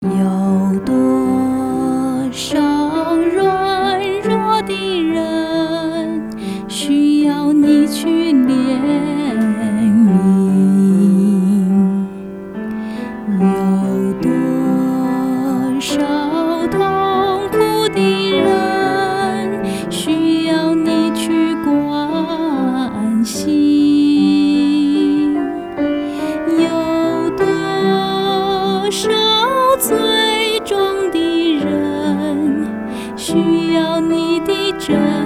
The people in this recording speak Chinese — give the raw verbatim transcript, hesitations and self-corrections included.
有多少软弱的人需要你去怜悯？有多少痛苦的人需要你去关心？有多少最终的人需要你的真